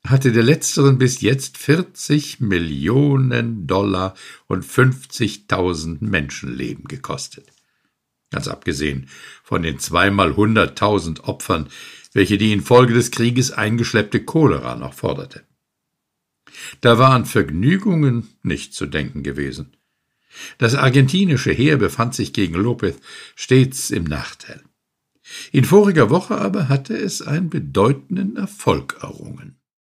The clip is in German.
hatte der letzteren bis jetzt 40 Millionen Dollar und 50.000 Menschenleben gekostet. Ganz abgesehen von den zweimal 100.000 Opfern, welche die infolge des Krieges eingeschleppte Cholera noch forderte. Da war an Vergnügungen nicht zu denken gewesen. Das argentinische Heer befand sich gegen López stets im Nachteil. In voriger Woche aber hatte es einen bedeutenden Erfolg errungen.